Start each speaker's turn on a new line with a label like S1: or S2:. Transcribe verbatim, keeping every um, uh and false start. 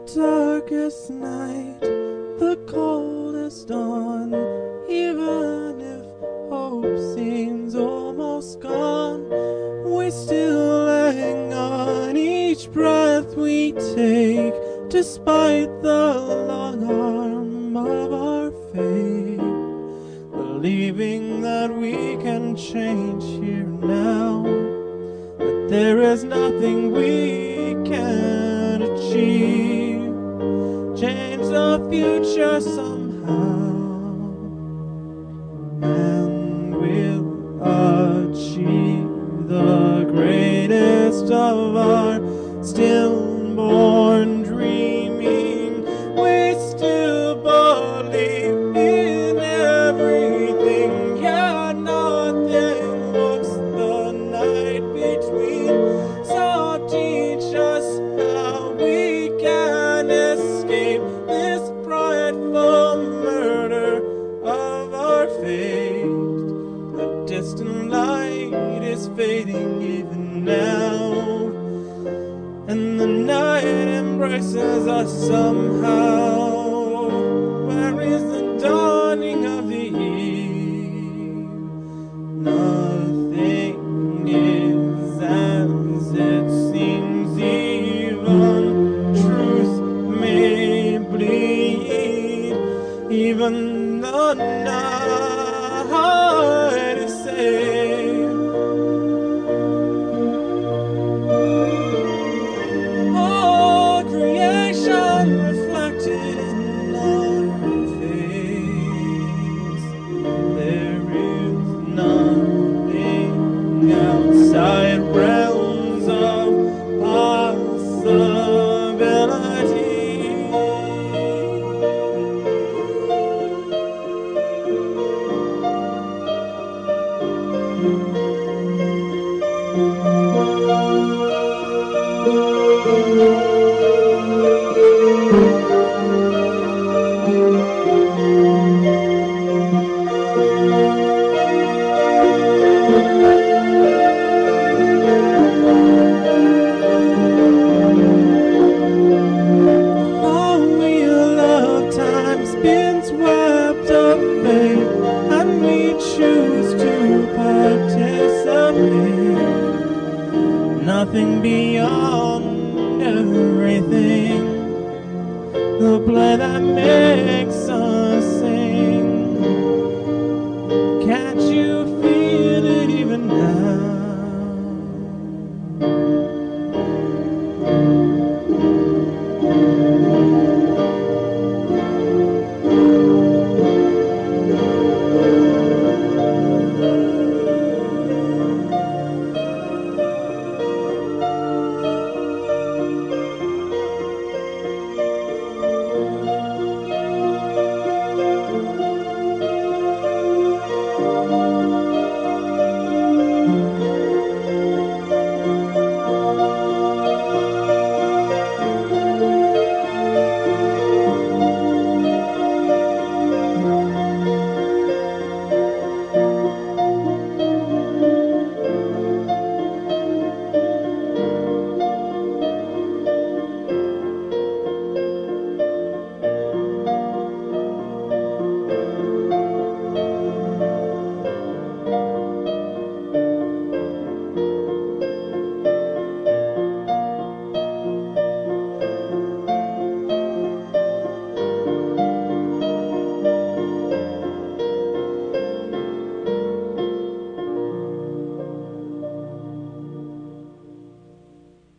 S1: darkest night, the coldest dawn, even if hope seems almost gone, we still hang on each breath we take, despite the long arm of our fate, believing that we can change here now, that there is nothing we can achieve, change the future somehow, and we'll achieve the greatest of our stillborn dreaming. We still believe in everything, yet nothing looks the night between. So teach us how we can escape this frightful murder of our fate. A distant light is fading even now, and the night embraces us somehow. Where is the dawning of the eve? Nothing is as it seems, even truth may bleed, even the night is safe. Reflected in our face, there is nothing outside realms of possibility. Swept away, and we choose to participate. Nothing beyond everything, the play that makes